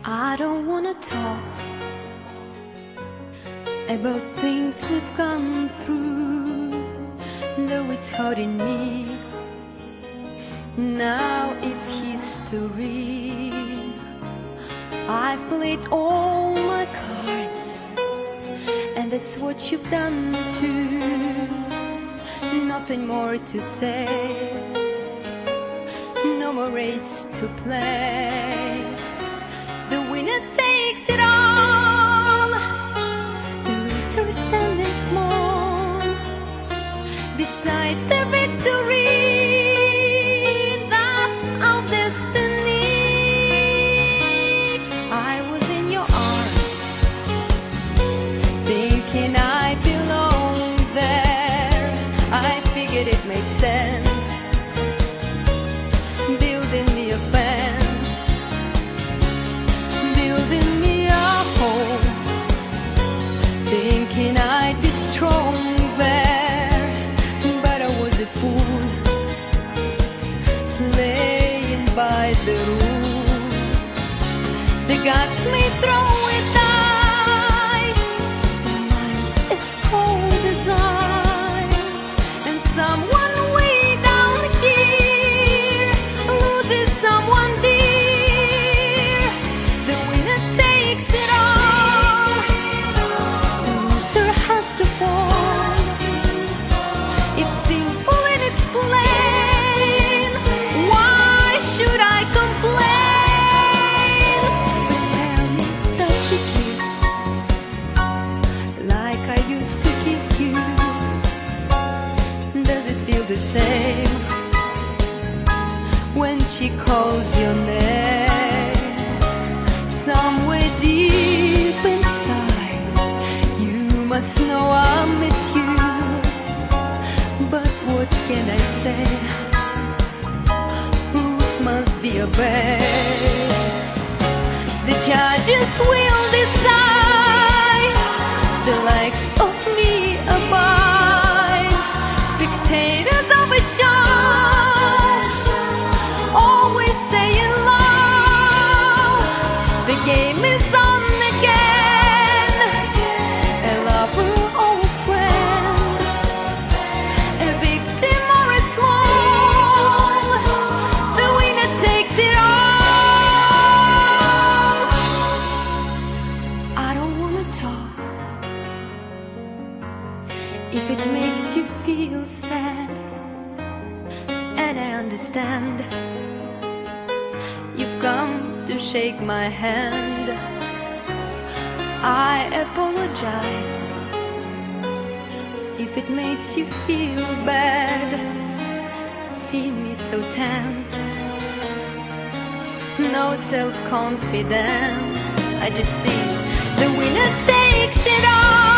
I don't wanna talk about things we've gone through, though it's hurting me. Now it's history. I've played all my cards, and that's what you've done too. Nothing more to say, no more race to play. The winner takes it all, the loser is standing small beside the victory. That's our destiny. I was in your arms, thinking I belonged there. I figured it made sense, building me a fence, building me a home, thinking I'd be strong there. But I was a fool, playing by the rules. The gods may throw it dice, minds as cold as ice, and someone way down here loses someone dear. The winner takes it all, the loser has to fall. It's simple and it's plain. Why should I complain? But tell me, does she kiss like I used to kiss you? Does it feel the same when she calls your name? Somewhere deep inside, you must know I miss you. But what can I say? Rules must be obeyed. The judges will decide, the likes of me abide. Spectators of a show always stay in love. The game is on again. A lover or a friend, a victim or a swan, the winner takes it all. I don't wanna talk if it makes you feel sad, and I understand. You've come to shake my hand. I apologize if it makes you feel bad, seeing me so tense, no self-confidence. I just see the winner takes it all.